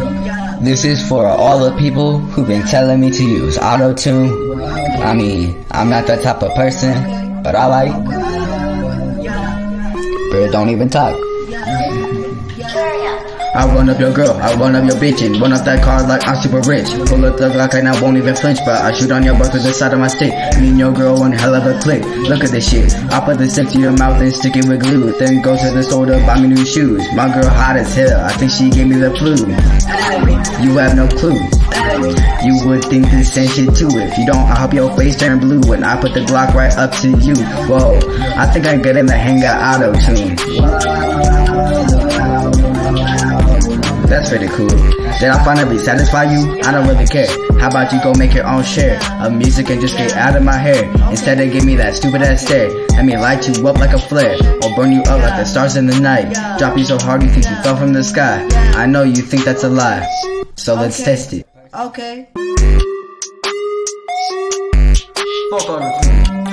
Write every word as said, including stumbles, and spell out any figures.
This is for all the people who've been telling me to use auto-tune. I mean, I'm not that type of person, but I like. Bro, don't even talk. I run up your girl, I run up your bitch and run up that car like I'm super rich. Pull up the Glock and I won't even flinch, but I shoot on your butt with the side of my stick. Me and your girl one hell of a click. Look at this shit. I put the stick to your mouth and stick it with glue. Then go to the store to buy me new shoes. My girl hot as hell, I think she gave me the flu. You have no clue. You would think the same shit too. If you don't, I hope your face turn blue when I put the Glock right up to you. Whoa, I think I'm getting the hang of auto-tune. That's pretty cool. Did I finally satisfy you? I don't really care. How about you go make your own share of music and just get out of my hair? Instead of give me that stupid ass stare. Let me light you up like a flare, or burn you up like the stars in the night. Drop you so hard you think you fell from the sky. I know you think that's a lie, so let's Okay. test it. Okay. Fuck auto-tune.